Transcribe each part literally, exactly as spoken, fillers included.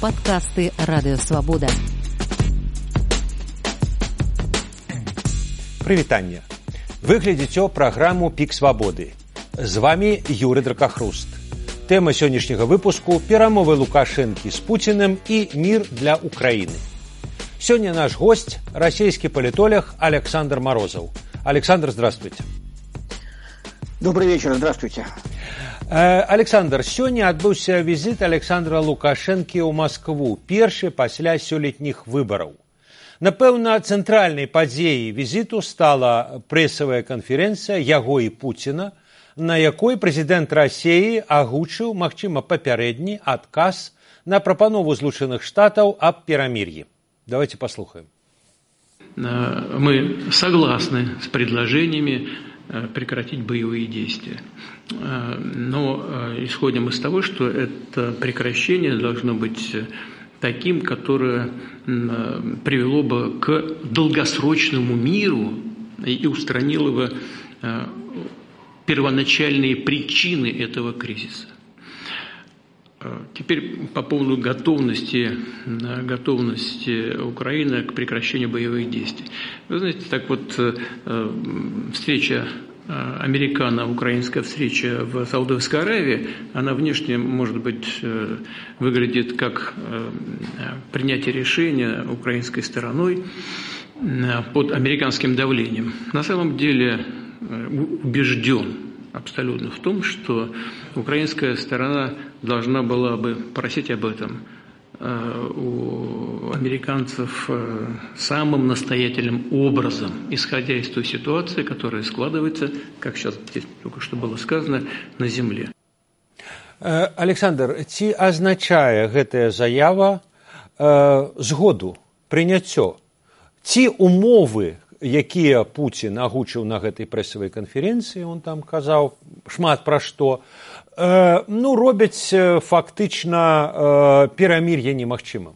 Падкасты Радыёвабода. Прывітанне. Вы глядзіце праграму «Пік свабоды». З вами Юрый Дракахруст. Тэма сённяшняга выпуску – перамовы Лукашэнкі з Пуціным і мір для Украіны. Сёння наш гость – расійскі палітолог Александр Морозов. Александр, здравствуйте. Добрый вечер, здравствуйте. Александр, сёння адбыўся візіт Александра Лукашэнкі ў Маскву, першы пасля сёлетніх выбараў. Напэўна, цэнтральнай падзеяй візіту стала прэсавая канферэнцыя яго і Пуціна, на якой прэзідэнт Расіі агучыў, магчыма, папярэдні адказ на прапанову Злучаных Штатаў аб перамір'і. Давайте послушаем. Мы согласны с предложениями прекратить боевые действия. Но исходим из того, что это прекращение должно быть таким, которое привело бы к долгосрочному миру и устранило бы первоначальные причины этого кризиса. Теперь по поводу готовности, готовности Украины к прекращению боевых действий. Вы знаете, так вот, встреча, американо-украинская встреча в Саудовской Аравии, она внешне, может быть, выглядит как принятие решения украинской стороной под американским давлением. На самом деле убежден абсолютно в том, что украинская сторона должна была бы просить об этом у американцев самым настоятельным образом, исходя из той ситуации, которая складывается, как сейчас здесь только что было сказано, на земле. Александр, ці азначае гэтая заява э, згоду, прыняццё, ці умовы, якія Пуцін агучыў на гэтай прэсавай канферэнцыі, он там казаў шмат пра што, э, ну, робяць фактычна э, перамір'е немагчымым.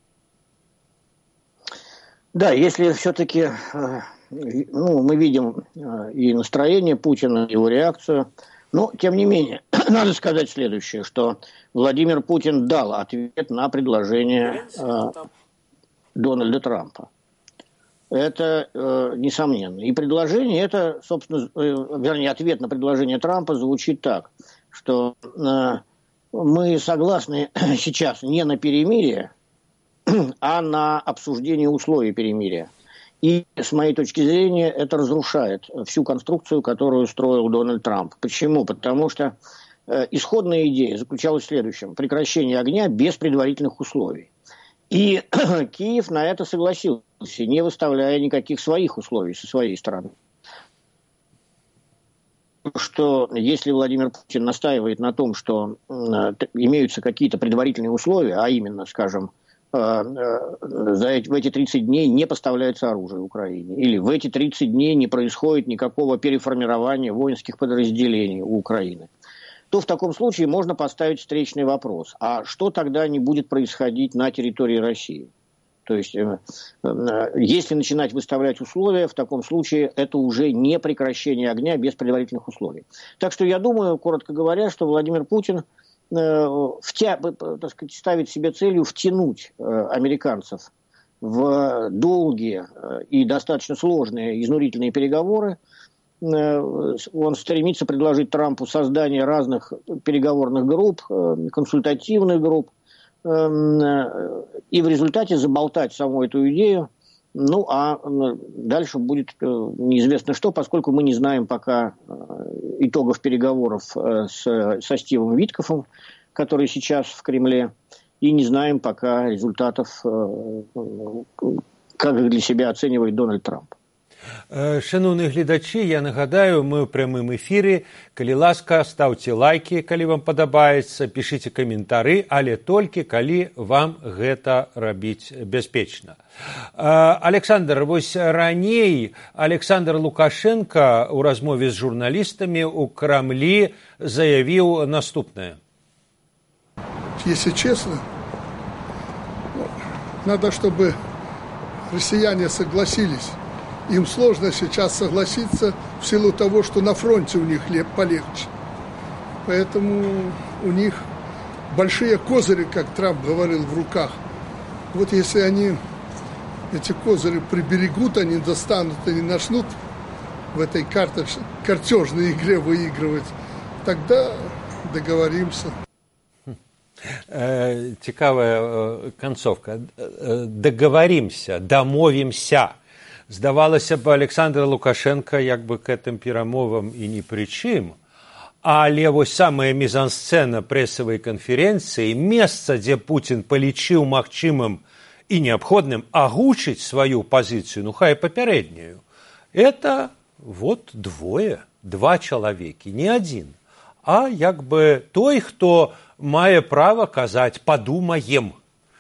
Да, если все-таки э, ну, мы видим э, и настроение Путина, и его реакцию, но, тем не менее, надо сказать следующее, что Владимир Путин дал ответ на предложение э, Дональда Трампа. Это э, несомненно. И предложение, это, собственно, э, вернее, ответ на предложение Трампа звучит так, что э, мы согласны сейчас не на перемирие, а на обсуждение условий перемирия. И, с моей точки зрения, это разрушает всю конструкцию, которую строил Дональд Трамп. Почему? Потому что э, исходная идея заключалась в следующем. Прекращение огня без предварительных условий. И Киев на это согласился, не выставляя никаких своих условий со своей стороны. Что если Владимир Путин настаивает на том, что э, имеются какие-то предварительные условия, а именно, скажем, э, э, за эти, в эти тридцать дней не поставляется оружие Украине, или в эти тридцать дней не происходит никакого переформирования воинских подразделений у Украины, то в таком случае можно поставить встречный вопрос. А что тогда не будет происходить на территории России? То есть, э, э, если начинать выставлять условия, в таком случае это уже не прекращение огня без предварительных условий. Так что я думаю, коротко говоря, что Владимир Путин э, втя, так сказать, ставит себе целью втянуть э, американцев в долгие э, и достаточно сложные изнурительные переговоры. Он стремится предложить Трампу создание разных переговорных групп, консультативных групп, и в результате заболтать саму эту идею. Ну, а дальше будет неизвестно что, поскольку мы не знаем пока итогов переговоров с, со Стивом Виткофом, который сейчас в Кремле, и не знаем пока результатов, как их для себя оценивает Дональд Трамп. Шановні глядачі, я нагадаю, мы ў прямым эфіры. Калі ласка, ставьте лайки, калі вам падабаецца, пішыце каментары, але толькі калі вам гэта рабіць бяспечна. Александр, вось раней Александр Лукашенко ў размове з журналістамі ў Крамлі заявіў наступнае. Если честно, надо, чтобы россияне согласились. Им сложно сейчас согласиться в силу того, что на фронте у них полегче. Поэтому у них большие козыри, как Трамп говорил, в руках. Вот если они эти козыри приберегут, они достанут, они начнут в этой карточ... картежной игре выигрывать, тогда договоримся. Цікавая концовка. Договоримся, домовимся. Здавалося б, Александр Лукашенко як бы к этим перамовам і ні пры чым. Але вось самая мізансцэна прэсавай канферэнцыі, месца, дзе Путін палічыў магчымым і неабходным агучыць сваю пазіцыю, ну хай папярэднюю, это вот двое, два чалавекі, не адзін, а як бы той, хто мае права казаць «падумаем».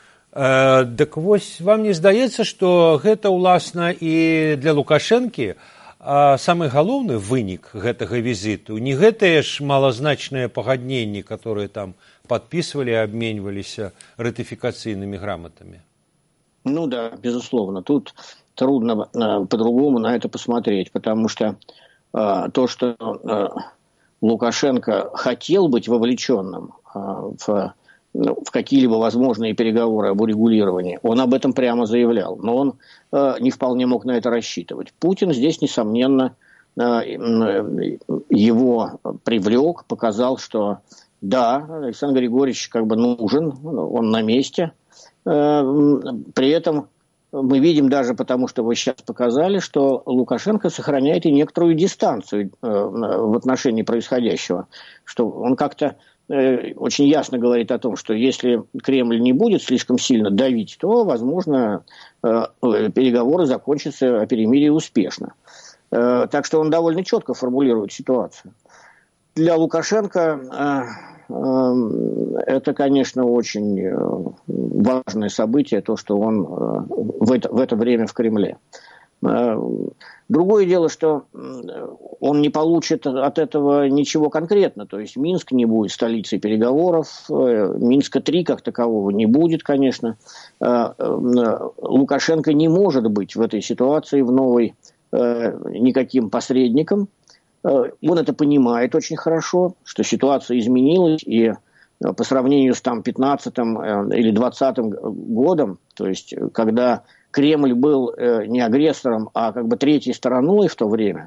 Э, дык вось вам не здаецца, што гэта, уласна, і для Лукашэнкі а самы галоўны вынік гэтага візіту не гэтыя ж малазначныя пагадненні, которые там подписывали и обменивались ратификационными грамотами? Ну да, безусловно. Тут трудно э, по-другому на это посмотреть, потому что э, то, что э, Лукашенко хотел быть вовлеченным э, в, ну, в какие-либо возможные переговоры об урегулировании, он об этом прямо заявлял, но он э, не вполне мог на это рассчитывать. Путин здесь, несомненно, э, э, его привлек, показал, что да, Александр Григорьевич как бы нужен, он на месте. Э, при этом мы видим даже потому, что вы сейчас показали, что Лукашенко сохраняет и некоторую дистанцию э, в отношении происходящего, что он как-то э, очень ясно говорит о том, что если Кремль не будет слишком сильно давить, то, возможно, э, переговоры закончатся о перемирии успешно. Э, так что он довольно четко формулирует ситуацию. Для Лукашенко э, э, это, конечно, очень важное событие, то, что он э, в, это, в это время в Кремле. Э, другое дело, что он не получит от этого ничего конкретно. То есть Минск не будет столицей переговоров, э, Минска три как такового не будет, конечно. Э, э, Лукашенко не может быть в этой ситуации в новой э, никаким посредником. Он это понимает очень хорошо, что ситуация изменилась, и по сравнению с там пятнадцатым или двадцатым годом, то есть когда Кремль был не агрессором, а как бы третьей стороной в то время,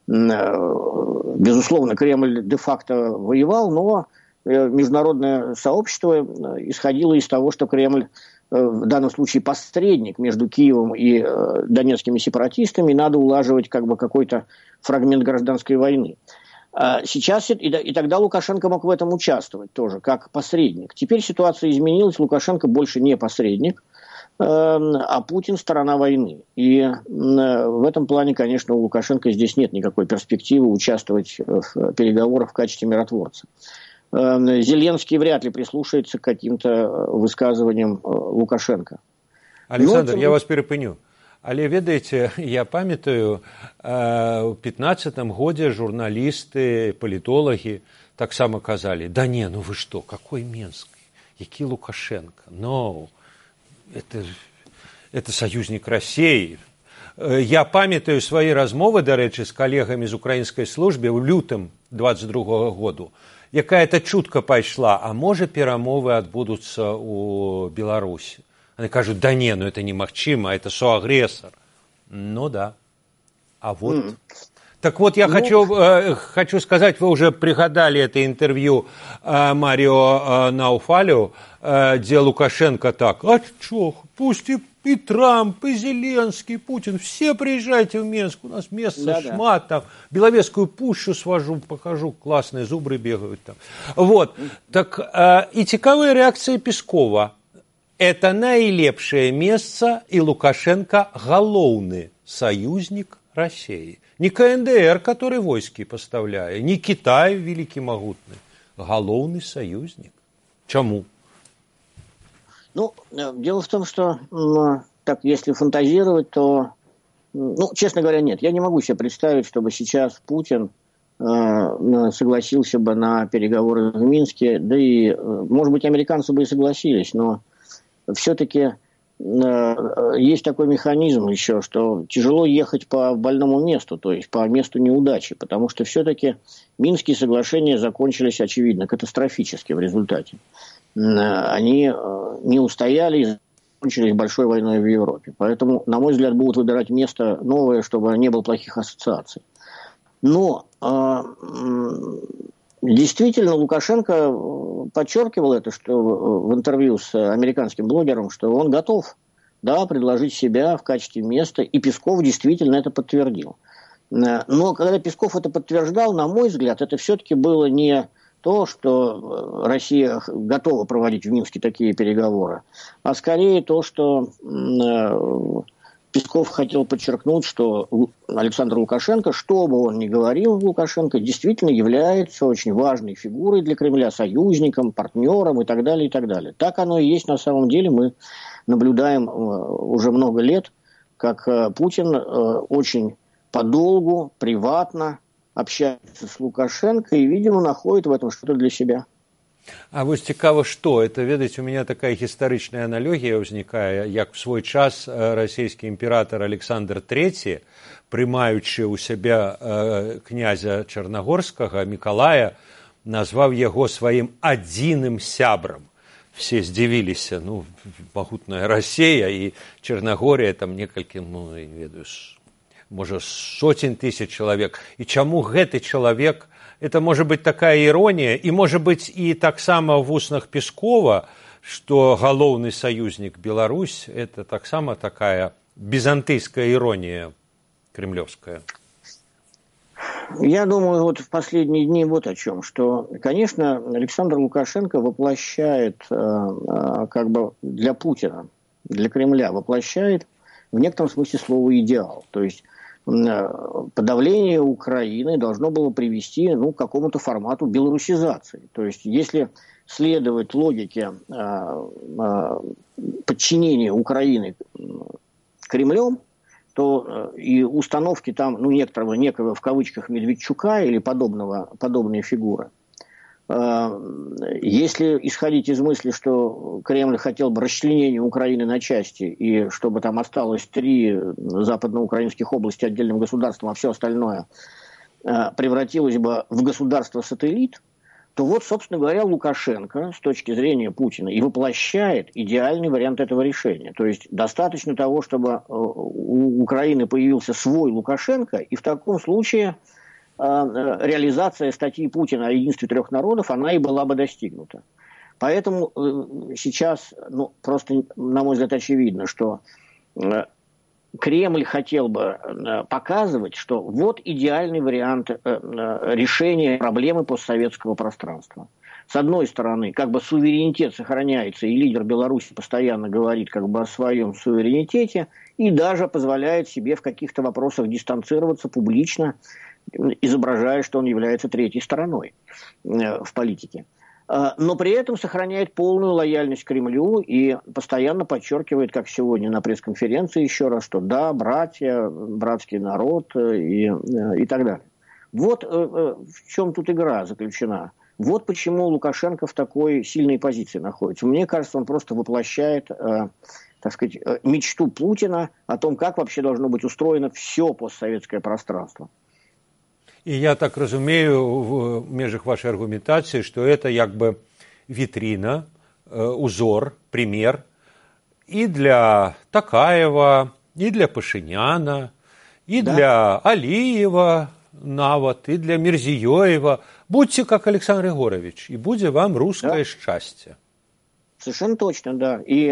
безусловно, Кремль де-факто воевал, но международное сообщество исходило из того, что Кремль в данном случае посредник между Киевом и э, донецкими сепаратистами, надо улаживать как бы какой-то фрагмент гражданской войны. А сейчас и, и тогда Лукашенко мог в этом участвовать тоже, как посредник. Теперь ситуация изменилась, Лукашенко больше не посредник, э, а Путин сторона войны. И э, в этом плане, конечно, у Лукашенко здесь нет никакой перспективы участвовать в переговорах в качестве миротворца. Зеленский вряд ли прислушается к каким-то высказываниям Лукашенко. Александр, Но... я вас перепыню. Але ведаеце, я памятаю, у пятнадцатым годзе журналисты, политологи таксама казалі: да не, ну вы что, какой Минск, які Лукашенко, no, это, это союзник России. Я памятаю свои размовы, дарэчы, з калегамі з украінскай службы ў лютым двадцать другого году. Якая-то чутка пайшла, а можа перамовы адбудуцца ў Беларусі. Они кажут: да не, ну это немагчыма, это соагрессор. Ну да. А вот. Mm. Так вот, я ну... хочу, э, хочу сказать, вы уже пригадали это интервью э, Марио э, Науфалю, э, где Лукашенко так: а чё, пусть и, и Трамп, и Зеленский, и Путин, все приезжайте в Минск, у нас места да, шмат, да. Там Беловежскую пущу свожу, покажу, классные зубры бегают там. Вот, так, э, и цікавая реакция Пескова. Это наилепшее место, и Лукашенко галоўны союзник России. Не ка эн дэ эр, который войски поставляет, не Китай великий могутный, галоўный союзник. Чему? Ну, дело в том, что, так, если фантазировать, то, ну, честно говоря, нет. Я не могу себе представить, чтобы сейчас Путин э, согласился бы на переговоры в Минске, да и, может быть, американцы бы и согласились, но все-таки э, есть такой механизм еще, что тяжело ехать по больному месту, то есть по месту неудачи, потому что все-таки Минские соглашения закончились, очевидно, катастрофически в результате. они не устояли и закончились большой войной в Европе. Поэтому, на мой взгляд, будут выбирать место новое, чтобы не было плохих ассоциаций. Но действительно Лукашенко подчеркивал это, что в интервью с американским блогером, что он готов, да, предложить себя в качестве места, и Песков действительно это подтвердил. Но когда Песков это подтверждал, на мой взгляд, это все-таки было не то, что Россия готова проводить в Минске такие переговоры, а скорее то, что Песков хотел подчеркнуть, что Александр Лукашенко, что бы он ни говорил, Лукашенко действительно является очень важной фигурой для Кремля, союзником, партнером и так далее, и так далее. Так оно и есть на самом деле. Мы наблюдаем уже много лет, как Путин очень подолгу, приватно общается с Лукашенко и, видимо, находит в этом что-то для себя. А вось цікава, што это, ведаеце, у меня такая гістарычная аналогія ўзнікае, як в свой час расійскі імператор Александр трэці, прымаючы ў сябе э, князя Чарнагорскага Мікалая, назваў яго сваім адзіным сябрам. Все здзівіліся, ну, магутная Расія і Чарнагорія, там некалькі, ну, не ведаю, можа, сотень тысяч чалавек. І чаму гэты чалавек, это может быть такая ирония, и может быть и так само в устных Пескова, что галоўны союзник Беларусь, это так само такая византийская ирония кремлевская. Я думаю, вот в последние дни вот о чем, что, конечно, Александр Лукашенко воплощает, как бы для Путина, для Кремля воплощает в некотором смысле слова идеал. То есть подавление Украины должно было привести, ну, к какому-то формату белорусизации. То есть, если следовать логике э, э, подчинения Украины Кремлем, то э, и установки там, ну, некоторого, некого, в кавычках, Медведчука или подобного, подобные фигуры, если исходить из мысли, что Кремль хотел бы расчленения Украины на части, и чтобы там осталось три западноукраинских области отдельным государством, а все остальное превратилось бы в государство-сателлит, то вот, собственно говоря, Лукашенко с точки зрения Путина и воплощает идеальный вариант этого решения. То есть достаточно того, чтобы у Украины появился свой Лукашенко, и в таком случае реализация статьи Путина о единстве трех народов, она и была бы достигнута. Поэтому сейчас, ну, просто, на мой взгляд, очевидно, что Кремль хотел бы показывать, что вот идеальный вариант решения проблемы постсоветского пространства. С одной стороны, как бы суверенитет сохраняется, и лидер Беларуси постоянно говорит как бы о своем суверенитете, и даже позволяет себе в каких-то вопросах дистанцироваться публично, изображая, что он является третьей стороной в политике. Но при этом сохраняет полную лояльность Кремлю и постоянно подчеркивает, как сегодня на пресс-конференции еще раз, что да, братья, братский народ и, и так далее. Вот в чем тут игра заключена. Вот почему Лукашенко в такой сильной позиции находится. Мне кажется, он просто воплощает, так сказать, мечту Путина о том, как вообще должно быть устроено все постсоветское пространство. І я так розумію в межах вашої аргументації, що це якби вітрина, узор, примір і для Такаєва, і для Пашиняна, і да. для Алиева, нават, і для Мирзиёева. Будьте как Александр Егорович, и будет вам русское да. счастье. Совершенно точно, да. И,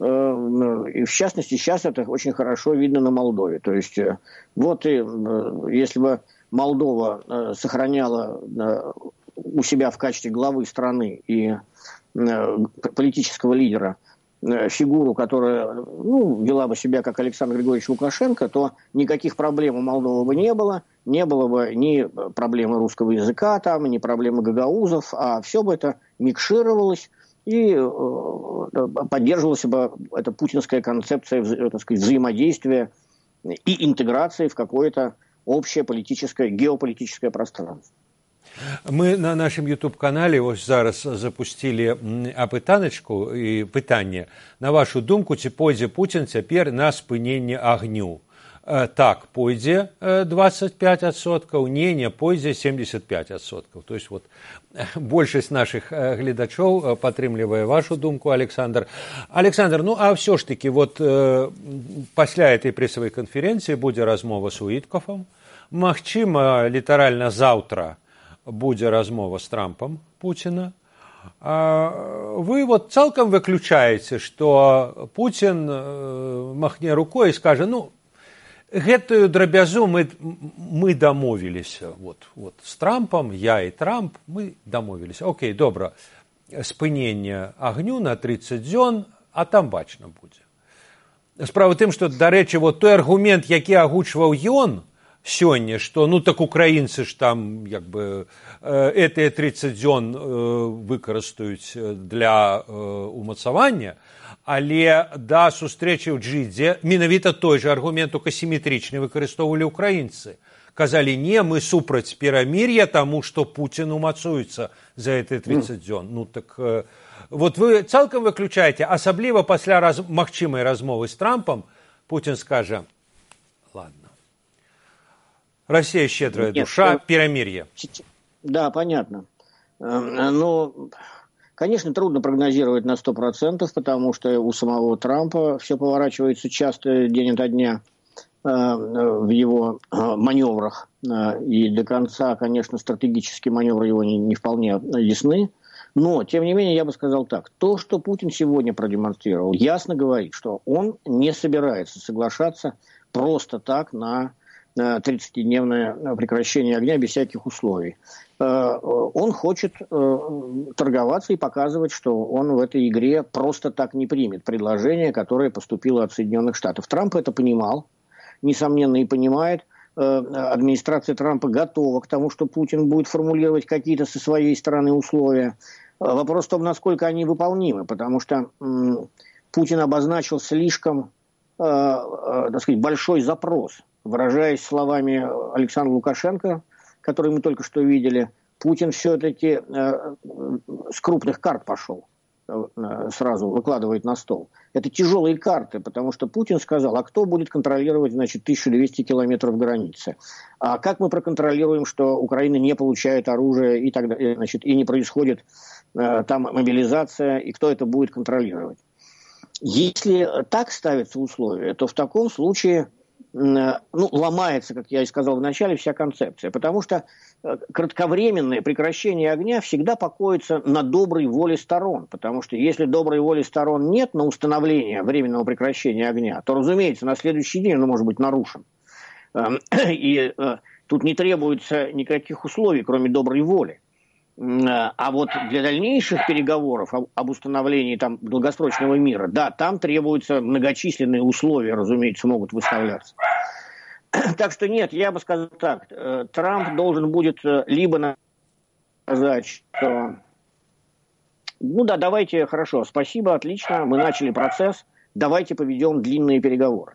э, и в частности, сейчас это очень хорошо видно на Молдове. То есть, э, вот и, э, если бы Молдова э, сохраняла э, у себя в качестве главы страны и э, политического лидера э, фигуру, которая ну, вела бы себя как Александр Григорьевич Лукашенко, то никаких проблем у Молдовы бы не было, не было бы ни проблемы русского языка, там, ни проблемы гагаузов, а все бы это микшировалось и э, поддерживалась бы эта путинская концепция, так сказать, взаимодействия и интеграции в какое-то общее политическое, геополитическое пространство. Мы на нашем YouTube-канале ось зараз запустили апытаначку і пытанне. На вашу думку, ці пойдзе Путін цяпер на спыненне агню? так пойдзе двадцать пять адсоткаў, не, не пойдзе семьдесят пять адсоткаў. То есть вот большасць наших гледачоў падтрымлівае вашу думку, Александр. Александр, ну а все ж таки вот пасля этой прессовой конференции будзе размова с Уіткофам. Магчыма, літаральна заўтра будзе размова с Трампом Путина. Вы вот цалкам выключаеце, што Путин махне рукой и скажа, ну, гэтую драбязу мы, мы дамовіліся. Вот, вот, с Трампом, я и Трамп, мы дамовіліся. Окей, добра, спыненне агню на тридцать дзён, а там бачна будзе. Справа тым, што, дарэчы, вот той аргумент, які агучваў ён сёння, што ну так украінцы ж там як бы гэтыя тридцать дзён выкарыстаюць для умацавання, але да сустрэчы ў Джидзе менавіта той жа аргумент асіметрычны выкарыстоўвалі ўкраінцы. Казалі, не, мы супраць перамір'я, таму што Путін умацуецца за гэтыя тридцать дзён. Ну так вот вы цалкам выключаеце, асабліва пасля раз, магчымай размовы з Трампам, Путін скажа, ладно, Россия щедрая Нет, душа, перемирие. Да, понятно. Но, конечно, трудно прогнозировать на сто процентов, потому что у самого Трампа все поворачивается часто день ото дня в его маневрах. И до конца, конечно, стратегические маневры его не, не вполне ясны. Но, тем не менее, я бы сказал так. То, что Путин сегодня продемонстрировал, ясно говорит, что он не собирается соглашаться просто так на тридцатидневное прекращение огня без всяких условий. Он хочет торговаться и показывать, что он в этой игре просто так не примет предложение, которое поступило от Соединенных Штатов. Трамп это понимал, несомненно, и понимает. Администрация Трампа готова к тому, что Путин будет формулировать какие-то со своей стороны условия. Вопрос в том, насколько они выполнимы, потому что Путин обозначил слишком, так сказать, большой запрос. Выражаясь словами Александра Лукашенко, который мы только что видели, Путин все-таки э, с крупных карт пошел, э, сразу выкладывает на стол. Это тяжелые карты, потому что Путин сказал, а кто будет контролировать, значит, тысячу двести километров границы? А как мы проконтролируем, что Украина не получает оружие и, так далее, значит, и не происходит э, там мобилизация, и кто это будет контролировать? Если так ставятся условия, то в таком случае... ну, ломается, как я и сказал в начале, вся концепция. Потому что кратковременное прекращение огня всегда покоится на доброй воле сторон. Потому что если доброй воли сторон нет на установление временного прекращения огня, то, разумеется, на следующий день оно может быть нарушен. И тут не требуется никаких условий, кроме доброй воли. А вот для дальнейших переговоров об установлении там долгосрочного мира, да, там требуются многочисленные условия, разумеется, могут выставляться. Так что нет, я бы сказал так, Трамп должен будет либо сказать, что ну да, давайте, хорошо, спасибо, отлично, мы начали процесс, давайте поведем длинные переговоры.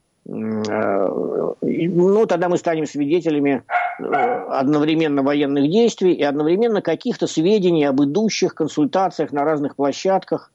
Ну, тогда мы станем свидетелями одновременно военных действий и одновременно каких-то сведений об идущих консультациях на разных площадках.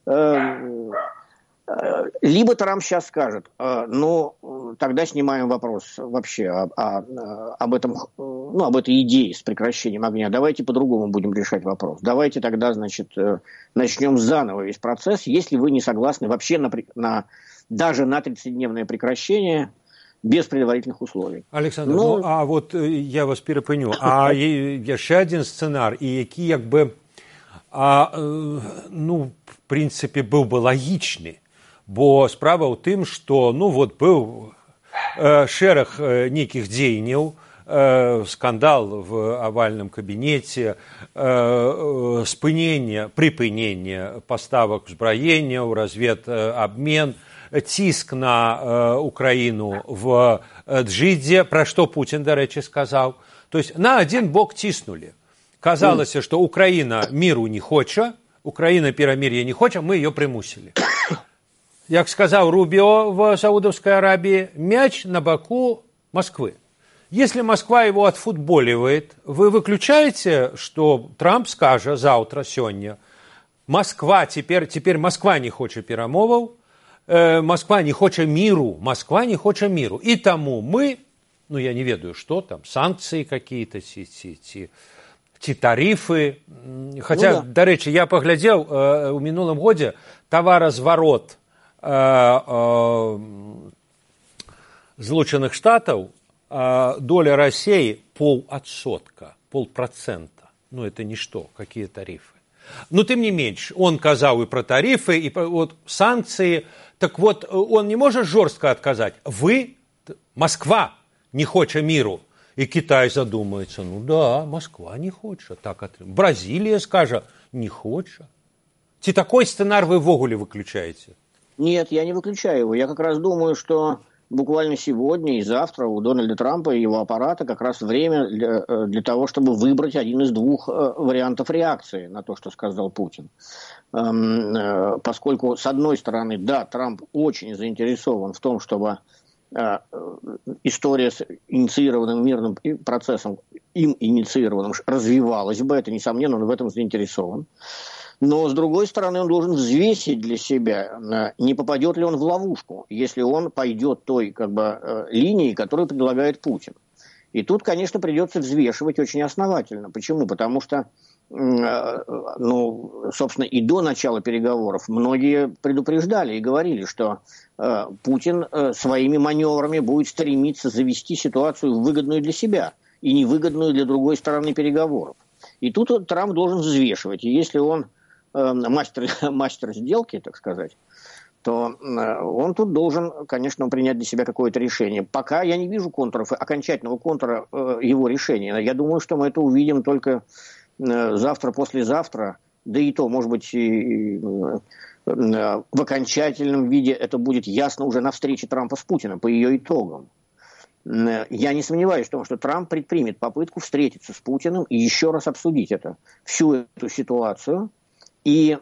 Либо Трамп сейчас скажет, ну, тогда снимаем вопрос вообще об, об, этом, ну, об этой идее с прекращением огня. Давайте по-другому будем решать вопрос. Давайте тогда, значит, начнем заново весь процесс, если вы не согласны вообще на, на, даже на тридцатидневное прекращение без предварительных условий. Александр, ну, ну а вот я вас перепыню. А еще один сценарий, и який, якби, а, ну, в принципе, был бы логичный. Бо справа ў тым, што ну вот быў э, шэраг э, нейкіх дзеянняў, э, скандал в авальным кабінеце, э, э, спыненне, прыпыненне паставак узбраенняў, разведабмен, ціск на э, Украіну в Джидзе, пра што Путін, дарэчы, сказаў. То есть на адзін бок ціснулі. Казалася, што Украіна міру не хоча, Украіна перамір'я не хоча, мы ее прымусілі. Як сказал Рубио в Саудовской Аравии, мяч на боку Москвы. Если Москва его отфутболивает, вы выключаете, что Трамп скажет завтра, сегодня, Москва, теперь, теперь Москва не хочет перемовов, э, Москва не хоча миру, Москва не хоча миру. И тому мы, ну я не ведаю, что там, санкции какие-то, ці, ці, ці, ці тарифы. Хотя, ну, да. До речи, я поглядел, э, в минулом году товарозварот э, э, Злученых Штатов, э, доля России полотсотка, полпроцента. Ну это ничто, какие тарифы. Но тем не меньше, он казал и про тарифы, и про вот, санкции. Так вот, он не может жестко отказать. Вы, Москва, не хоча миру. И Китай задумается, ну да, Москва не хоча. Так, Бразилия скажет, не хоча. Ці такой сценар вы ввогуле выключаете? Нет, я не выключаю его. Я как раз думаю, что буквально сегодня и завтра у Дональда Трампа и его аппарата как раз время для, для того, чтобы выбрать один из двух вариантов реакции на то, что сказал Путин. Поскольку, с одной стороны, да, Трамп очень заинтересован в том, чтобы история с инициированным мирным процессом, им инициированным, развивалась бы, это несомненно, он в этом заинтересован. Но, с другой стороны, он должен взвесить для себя, не попадет ли он в ловушку, если он пойдет той как бы, линией, которую предлагает Путин. И тут, конечно, придется взвешивать очень основательно. Почему? Потому что, ну, собственно, и до начала переговоров многие предупреждали и говорили, что Путин своими маневрами будет стремиться завести ситуацию выгодную для себя и невыгодную для другой стороны переговоров. И тут Трамп должен взвешивать. И если он Мастер, мастер сделки, так сказать, то он тут должен, конечно, принять для себя какое-то решение. Пока я не вижу контуров, окончательного контура его решения. Я думаю, что мы это увидим только завтра, послезавтра, да и то, может быть, и в окончательном виде это будет ясно уже на встрече Трампа с Путиным, по ее итогам. Я не сомневаюсь в том, что Трамп предпримет попытку встретиться с Путиным и еще раз обсудить это, всю эту ситуацию. И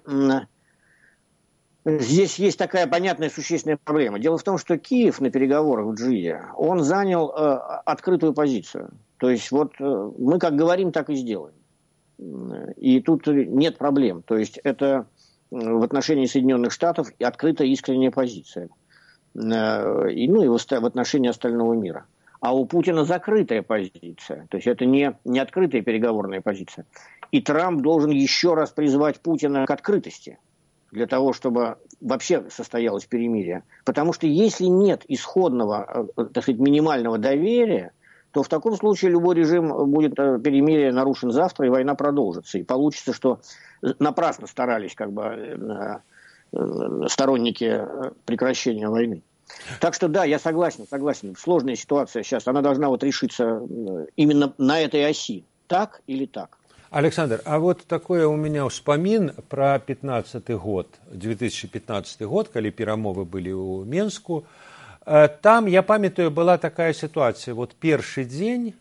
здесь есть такая понятная существенная проблема. Дело в том, что Киев на переговорах в Джиде, он занял э, открытую позицию. То есть вот э, мы как говорим, так и сделаем. И тут нет проблем. То есть это в отношении Соединенных Штатов открытая искренняя позиция. Э, и, ну и в, в отношении остального мира. А у Путина закрытая позиция. То есть это не, не открытая переговорная позиция. И Трамп должен еще раз призвать Путина к открытости для того, чтобы вообще состоялось перемирие. Потому что если нет исходного, так сказать, минимального доверия, то в таком случае любой режим будет перемирие нарушен завтра, и война продолжится. И получится, что напрасно старались как бы сторонники прекращения войны. Так что да, я согласен, согласен. Сложная ситуация сейчас, она должна вот решиться именно на этой оси. Так или так? Александр, а вот такое у меня вспомин про пятнадцатый год, две тысячи пятнадцатый год, когда перамовы были у Менску. Там, я памятаю, была такая ситуация. Вот первый день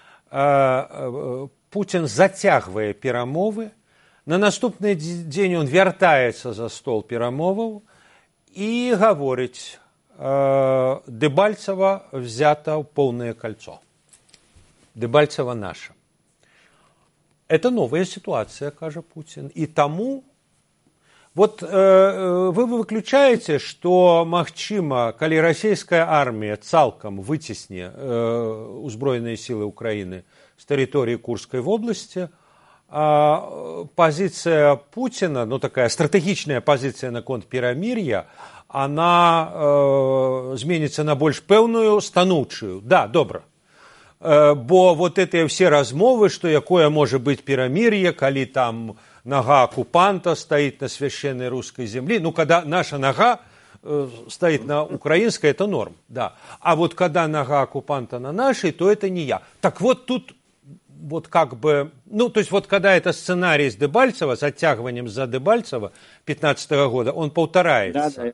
Путин затягивая перамовы, на наступный день он вертается за стол перамоваў и говорит, Дебальцево взято в полное кольцо. Дебальцево наше. Это новая ситуация, кажет Путин. И тому, вот э, вы выключаете, что, магчыма, калі российская армия цалкам выцесне э, узброенные силы Украины с территории Курской области, а позиция Путина, ну такая стратегичная позиция на конт перамир'я, она э, зменится на больш пэўную, станоўчую. Да, добра. Бо вот эти все размовы, что якое может быть перамирье, коли там нога оккупанта стоит на священной русской земле, ну, когда наша нога э, стоит на украинской, это норм, да. А вот когда нога оккупанта на нашей, то это не я. Так вот тут вот как бы, ну, то есть вот когда это сценарий с Дебальцево, с оттягиванием за Дебальцево пятнадцатого года, он повторяется. Да, да.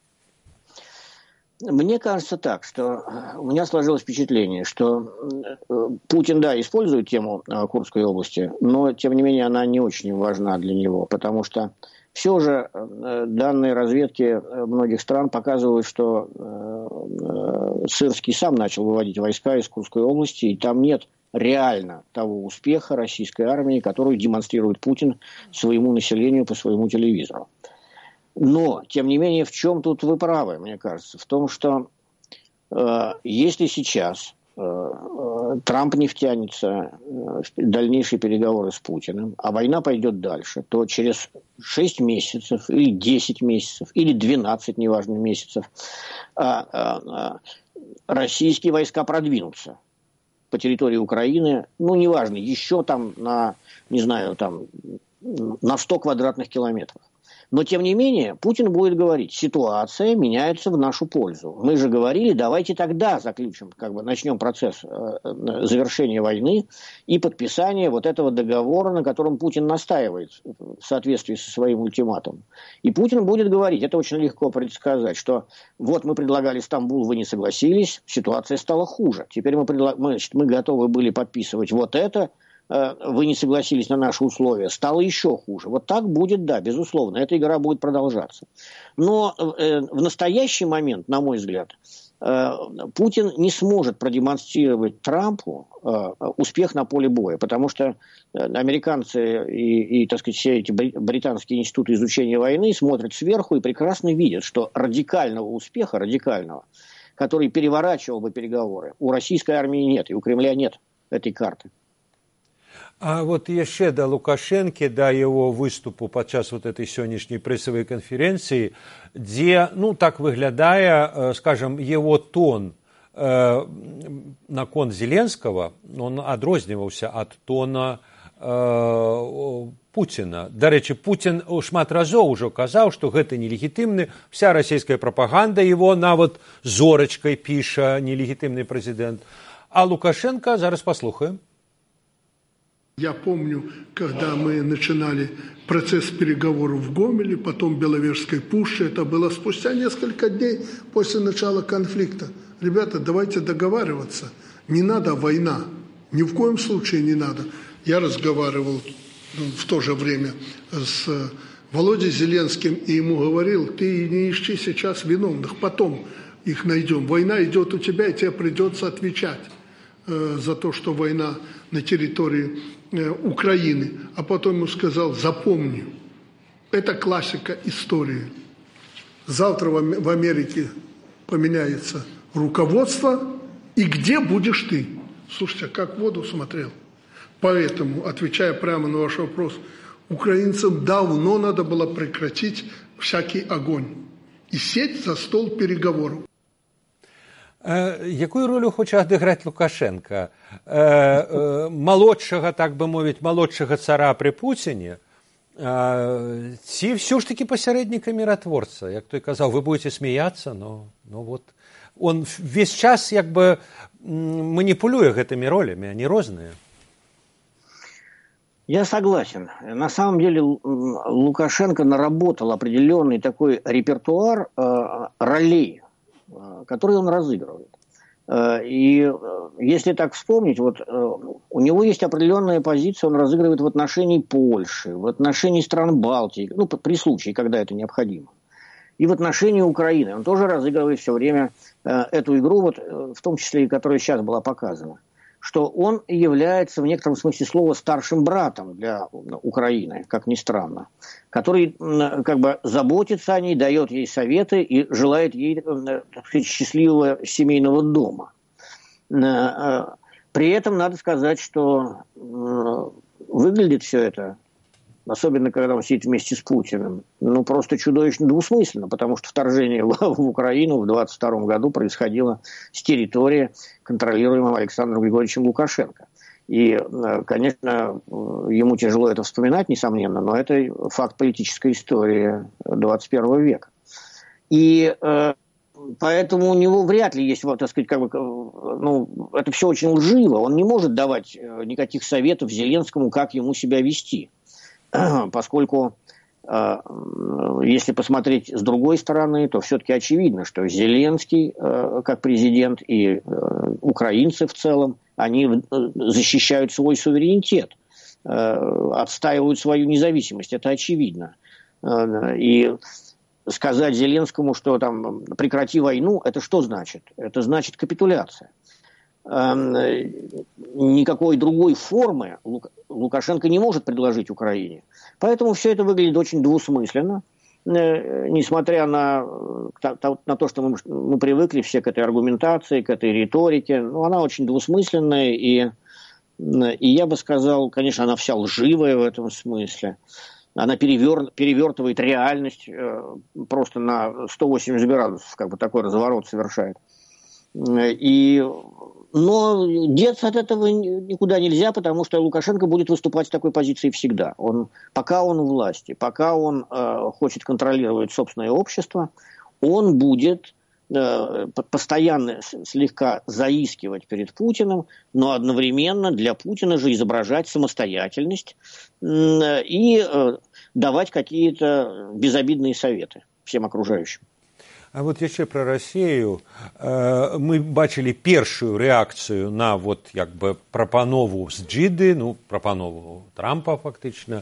Мне кажется так, что у меня сложилось впечатление, что Путин, да, использует тему Курской области, но, тем не менее, она не очень важна для него, потому что все же данные разведки многих стран показывают, что Сырский сам начал выводить войска из Курской области, и там нет реально того успеха российской армии, который демонстрирует Путин своему населению по своему телевизору. Но, тем не менее, в чем тут вы правы, мне кажется? В том, что э, если сейчас э, э, Трамп не втянется в дальнейшие переговоры с Путиным, а война пойдет дальше, то через шесть месяцев или десять месяцев или двенадцать, неважно, месяцев, э, э, российские войска продвинутся по территории Украины, ну, неважно, еще там на, не знаю, там на сто квадратных километров. Но, тем не менее, Путин будет говорить, ситуация меняется в нашу пользу. Мы же говорили, давайте тогда заключим, как бы начнем процесс э, завершения войны и подписания вот этого договора, на котором Путин настаивает в соответствии со своим ультиматумом. И Путин будет говорить, это очень легко предсказать, что вот мы предлагали Стамбул, вы не согласились, ситуация стала хуже. Теперь мы, предлаг... мы, значит, мы готовы были подписывать вот это, вы не согласились на наши условия, стало еще хуже. Вот так будет, да, безусловно, эта игра будет продолжаться. Но э, в настоящий момент, на мой взгляд, э, Путин не сможет продемонстрировать Трампу э, успех на поле боя, потому что американцы и, и, так сказать, все эти британские институты изучения войны смотрят сверху и прекрасно видят, что радикального успеха, радикального, который переворачивал бы переговоры, у российской армии нет, и у Кремля нет этой карты. А вот яшчэ да Лукашэнкі, да яго выступу падчас вот этой сённяшняй прэсавай канферэнцыі, дзе, ну, так выглядае, скажем, его тон э, наконт Зеленского, он адрозніваўся ад тона э, Пуціна. Дарэчы, Путін шмат разоў ужо казаў, што гэта нелегітымны, вся расійская прапаганда его нават зорачкай піша нелегітымны прэзідэнт. А Лукашенко, зараз паслухаем. Я помню, когда мы начинали процесс переговоров в Гомеле, потом в Беловежской пуще, это было спустя несколько дней после начала конфликта. Ребята, давайте договариваться. Не надо война. Ни в коем случае не надо. Я разговаривал в то же время с Володей Зеленским и ему говорил, ты не ищи сейчас виновных, потом их найдем. Война идет у тебя, и тебе придется отвечать э, за то, что война на территории Украины, а потом ему сказал, запомни, это классика истории. Завтра в Америке поменяется руководство, и где будешь ты? Слушайте, как в воду смотрел. Поэтому, отвечая прямо на ваш вопрос, украинцам давно надо было прекратить всякий огонь и сесть за стол переговоров. Якую ролю хоча адыграць Лукашенко? Малодшага, так бы мовіць, малодшага цара пры Пуціне? Ці ўсё ж такі пасярэдніка міратворца? Як той казаў, вы будете смеяться, но, но вот он весь час як бы маніпулюе гэтымі ролямі, они розныя. Я согласен. На самом деле Лукашенко наработал определенный такой репертуар э, ролей, которые он разыгрывает. И если так вспомнить, вот у него есть определенная позиция, он разыгрывает в отношении Польши, в отношении стран Балтии, ну, при случае, когда это необходимо. И в отношении Украины. Он тоже разыгрывает все время эту игру, вот, в том числе и которая сейчас была показана. Что он является в некотором смысле слова старшим братом для Украины, как ни странно, который как бы заботится о ней, дает ей советы и желает ей, так сказать, счастливого семейного дома. При этом надо сказать, что выглядит все это, особенно когда он сидит вместе с Путиным, ну просто чудовищно двусмысленно, потому что вторжение в, в Украину в двадцать втором году происходило с территории, контролируемой Александром Григорьевичем Лукашенко. И, конечно, ему тяжело это вспоминать, несомненно, но это факт политической истории двадцать первого века. И э, поэтому у него вряд ли есть, вот, так сказать, как бы, ну, это все очень лживо. Он не может давать никаких советов Зеленскому, как ему себя вести. Поскольку, э, если посмотреть с другой стороны, то все-таки очевидно, что Зеленский, э, как президент, и э, украинцы в целом, они защищают свой суверенитет, э, отстаивают свою независимость, это очевидно. Э, и сказать Зеленскому, что там прекрати войну, это что значит? Это значит капитуляция. Никакой другой формы Лукашенко не может предложить Украине. Поэтому все это выглядит очень двусмысленно. несмотря на, на то, что мы, мы привыкли все к этой аргументации, к этой риторике, ну, она очень двусмысленная, и, и я бы сказал, конечно, она вся лживая в этом смысле. Она перевер, перевертывает реальность э, просто на сто восемьдесят градусов, как бы такой разворот совершает. И, но деться от этого никуда нельзя, потому что Лукашенко будет выступать с такой позицией всегда. Он, пока он у власти, пока он э, хочет контролировать собственное общество, он будет э, постоянно слегка заискивать перед Путиным, но одновременно для Путина же изображать самостоятельность э, и э, давать какие-то безобидные советы всем окружающим. А вот яшчэ пра Расію, мы бачылі першую рэакцыю на вот як бы прапанову з Джиды, ну прапанову Трампа фактычна,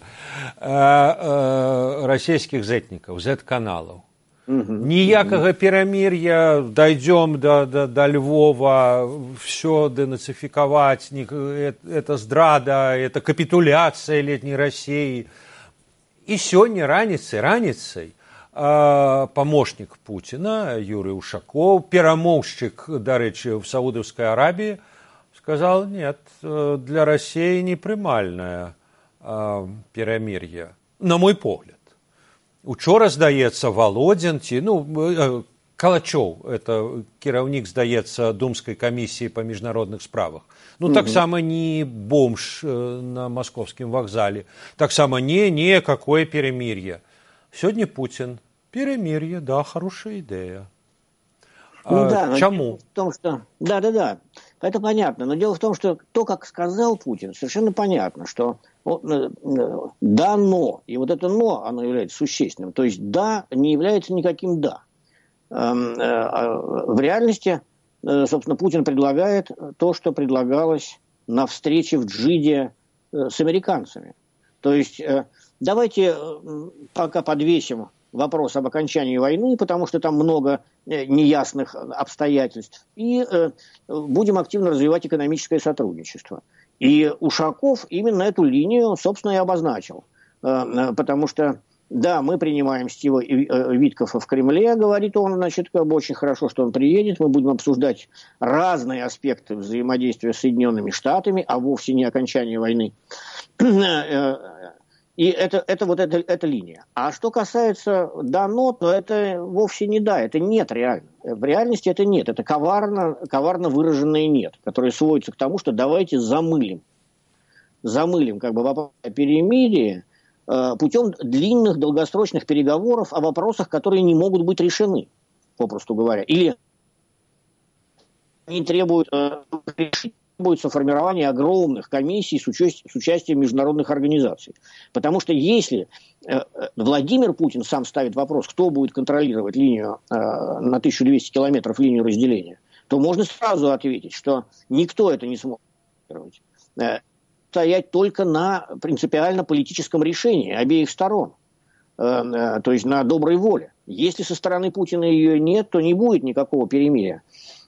расійскіх зэтнікаў, зэт-каналаў. Ніякага перамір'я, дойдем до, до, до Львова, все денацификовать, это здрада, это капитуляция летней России. И сегодня раніцай, раніцай помощник Путина Юрий Ушаков, перамоўшчык, дарэчы, в Саудовской Аравии, сказал, нет, для России непрымальнае перамір'е, на мой погляд. Учора, здаецца, Володин, ці, ну, Калачоў, это кіраўнік, здаецца, Думской комиссии по международных справах. Ну, так само не бомж на московском вокзале, так само не, не, какое перемирие. Сегодня Путин. Перемирие, да, хорошая идея. Ну, а, да, чему? В том, что... Да, да, да, это понятно. Но дело в том, что то, как сказал Путин, совершенно понятно, что да, но. И вот это но, оно является существенным. То есть да не является никаким да. В реальности, собственно, Путин предлагает то, что предлагалось на встрече в Джиде с американцами. То есть давайте пока подвесим вопрос об окончании войны, потому что там много неясных обстоятельств, и э, будем активно развивать экономическое сотрудничество. И Ушаков именно эту линию, собственно, и обозначил. Э, потому что, да, мы принимаем Стива Виткофа в Кремле, говорит он, значит, как бы очень хорошо, что он приедет, мы будем обсуждать разные аспекты взаимодействия с Соединенными Штатами, а вовсе не окончание войны. И это, это вот эта, эта линия. А что касается да-но, то это вовсе не да, это нет реально. В реальности это нет, это коварно, коварно выраженное нет, которое сводится к тому, что давайте замылим. Замылим как бы вопрос о перемирии э, путем длинных долгосрочных переговоров о вопросах, которые не могут быть решены, попросту говоря. Или они требуют э, решить. Требуется формирование огромных комиссий с, участь, с участием международных организаций. Потому что если э, Владимир Путин сам ставит вопрос, кто будет контролировать линию э, на тысячу двести километров, линию разделения, то можно сразу ответить, что никто это не сможет контролировать. Э, стоять только на принципиально политическом решении обеих сторон. Э, э, то есть на доброй воле. Если со стороны Путина ее нет, то не будет никакого перемирия.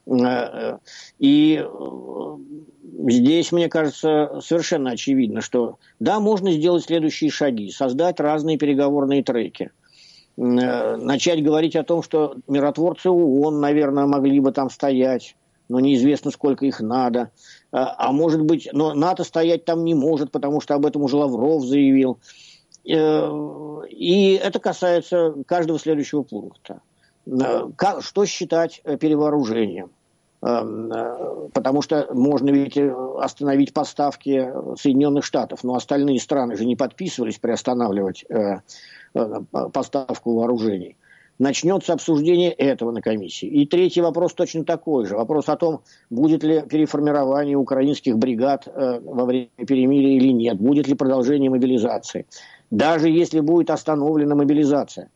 И здесь, мне кажется, совершенно очевидно, что да, можно сделать следующие шаги, создать разные переговорные треки, начать говорить о том, что миротворцы ООН, наверное, могли бы там стоять, но неизвестно, сколько их надо, а может быть, но НАТО стоять там не может, потому что об этом уже Лавров заявил. И это касается каждого следующего пункта. Что считать перевооружением? Потому что можно ведь остановить поставки Соединенных Штатов, но остальные страны же не подписывались приостанавливать поставку вооружений. Начнется обсуждение этого на комиссии. И третий вопрос точно такой же. Вопрос о том, будет ли переформирование украинских бригад во время перемирия или нет, будет ли продолжение мобилизации. Даже если будет остановлена мобилизация.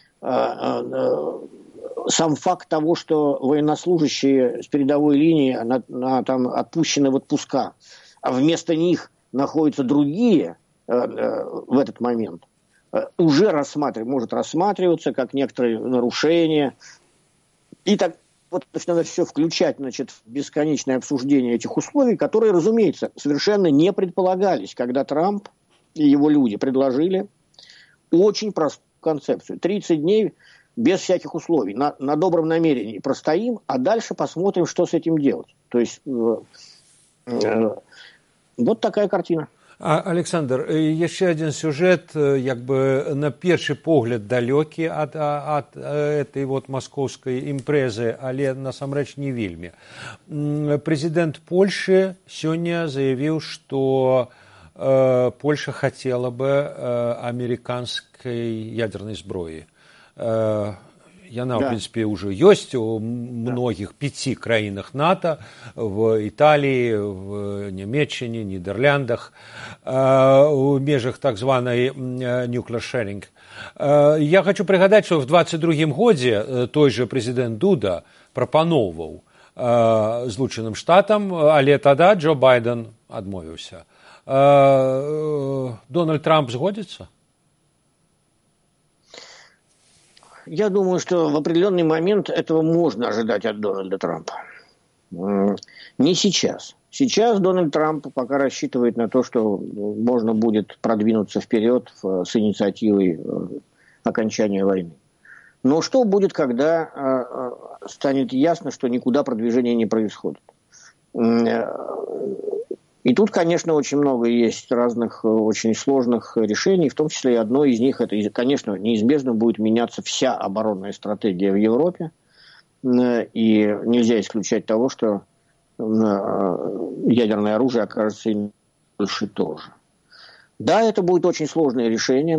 Сам факт того, что военнослужащие с передовой линии на, на, там, отпущены в отпуска, а вместо них находятся другие э, э, в этот момент, э, уже рассматрив, может рассматриваться как некоторые нарушения. И так вот надо все включать, значит, в бесконечное обсуждение этих условий, которые, разумеется, совершенно не предполагались, когда Трамп и его люди предложили очень простую концепцию. тридцать дней без всяких условий, на, на добром намерении простоим, а дальше посмотрим, что с этим делать. То есть э, э, вот такая картина. А, Александр, яшчэ один сюжет, як бы на першы погляд далёкі ад, ад этой вот маскоўскай імпрэзы, але насамрэч не вельмі. Прэзідэнт Польшы сёння заявіў, што э, Польша хацела бы э, амерыканскай ядернай зброі. Яна, в прынцыпе, ўжо ёсць у многіх пяці краінах НАТО, в Італіі, в Нямецчыне, Нідэрляндах, у межах так званай nuclear sharing. Я хочу прыгадаць, што в двадцать другім годзе той жа прэзідэнт Дуда прапаноўваў Злучаным Штатам, але тада Джо Байден адмовіўся. Дональд Трамп згодзіцца? Я думаю, что в определенный момент этого можно ожидать от Дональда Трампа. Не сейчас. Сейчас Дональд Трамп пока рассчитывает на то, что можно будет продвинуться вперед с инициативой окончания войны. Но что будет, когда станет ясно, что никуда продвижения не происходит? И тут, конечно, очень много есть разных очень сложных решений, в том числе и одно из них, это, конечно, неизбежно будет меняться вся оборонная стратегия в Европе, и нельзя исключать того, что ядерное оружие окажется и больше тоже. Да, это будет очень сложное решение,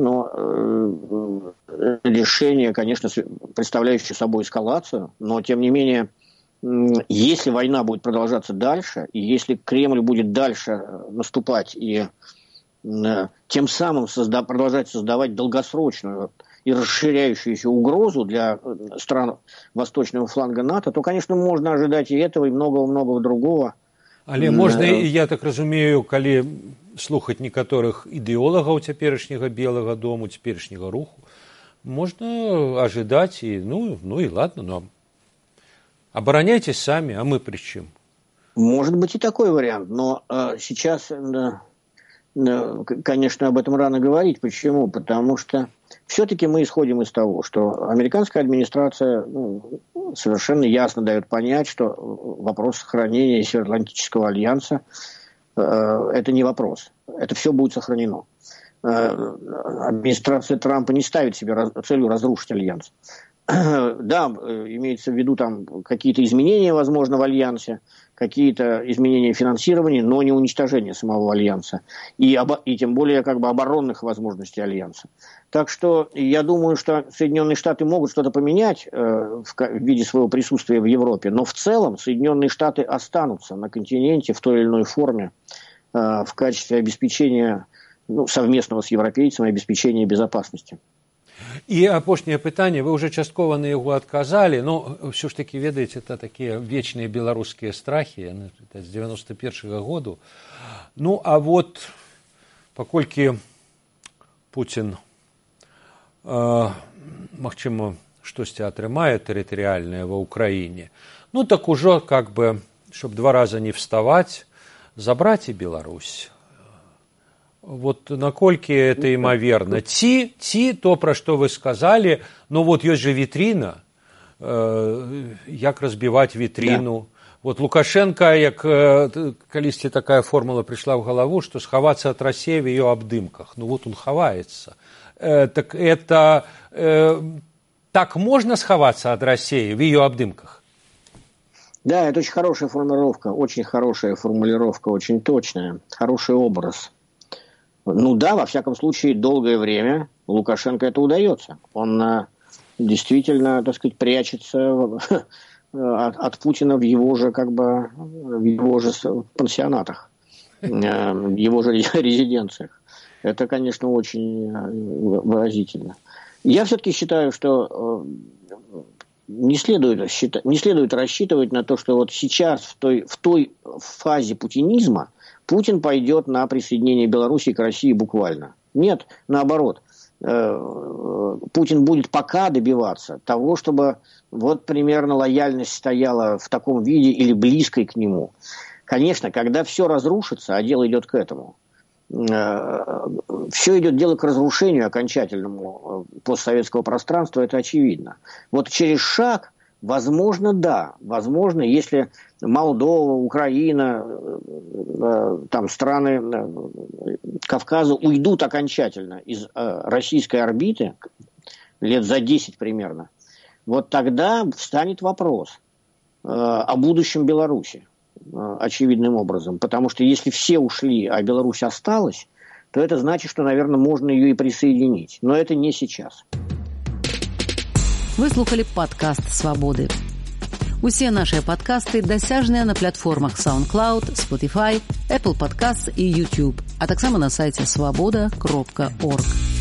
но решение, конечно, представляющее собой эскалацию, но, тем не менее, если война будет продолжаться дальше, и если Кремль будет дальше наступать и э, тем самым созда- продолжать создавать долгосрочную и расширяющуюся угрозу для стран восточного фланга НАТО, то, конечно, можно ожидать и этого, и многого-многого другого. Але можна, я так разумею, калі слухаць некаторых ідэолагаў цяперашняга Белага дому, цяперашняга руху, можна ожидать и, ну, ну и ладно, но обороняйтесь сами, а мы при чем? Может быть и такой вариант, но э, сейчас, э, э, конечно, об этом рано говорить. Почему? Потому что все-таки мы исходим из того, что американская администрация ну, совершенно ясно дает понять, что вопрос сохранения Североатлантического альянса э, это не вопрос, это все будет сохранено. Э, администрация Трампа не ставит себе раз, целью разрушить альянс. Да, имеется в виду там какие-то изменения, возможно, в альянсе, какие-то изменения финансирования, но не уничтожение самого альянса. И, обо- и тем более как бы оборонных возможностей альянса. Так что я думаю, что Соединенные Штаты могут что-то поменять э, в, в виде своего присутствия в Европе, но в целом Соединенные Штаты останутся на континенте в той или иной форме э, в качестве обеспечения ну, совместного с европейцами обеспечения безопасности. І апошняе пытанне, вы уже часткова на яго адказалі, но ўсё ж таки ведаеце, это такія вечныя беларускія страхі з девяносто первого году. Ну а вот паколькі Путін э, магчыма штосьці атрымае тэрытарыяльнае ва ўкраіне, ну так ужо как бы, чтоб два раза не вставать, забраць і Беларусь. Вот наколькі это імаверна? Ці, ці то, пра што вы сказалі, ну вот ёсць жа вітрына, э, як разбіваць вітрыну. Да. Вот Лукашенко, як э, калісьці такая формула прыйшла ў галаву, што схавацца ад Расіі в её абдымках. Ну вот он хаваецца. Э, так это э, так можно схавацца ад Расіі в её абдымках? Да, это очень хорошая формулировка, очень хорошая формулировка, очень точная, хороший образ. Ну да, во всяком случае, долгое время Лукашенко это удается. Он а, действительно, так сказать, прячется от, от Путина в его же, как бы, в его же пансионатах, в его же резиденциях. Это, конечно, очень выразительно. Я все-таки считаю, что не следует, считать, не следует рассчитывать на то, что вот сейчас в той, в той фазе путинизма Путин пойдет на присоединение Белоруссии к России буквально. Нет, наоборот. Путин будет пока добиваться того, чтобы вот примерно лояльность стояла в таком виде или близкой к нему. Конечно, когда все разрушится, а дело идет к этому, все идет дело к разрушению окончательному постсоветского пространства, это очевидно. Вот через шаг, возможно, да, возможно, если Молдова, Украина, там страны Кавказа уйдут окончательно из российской орбиты, лет за десять примерно, вот тогда встанет вопрос о будущем Беларуси. Очевидным образом. Потому что если все ушли, а Беларусь осталась, то это значит, что, наверное, можно ее и присоединить. Но это не сейчас. Вы слухали падкаст «Свабоды». Усе наши падкасты дасяжныя на платформах SoundCloud, Spotify, Apple Podcasts і YouTube, а таксама на сайце свабода кропка орг.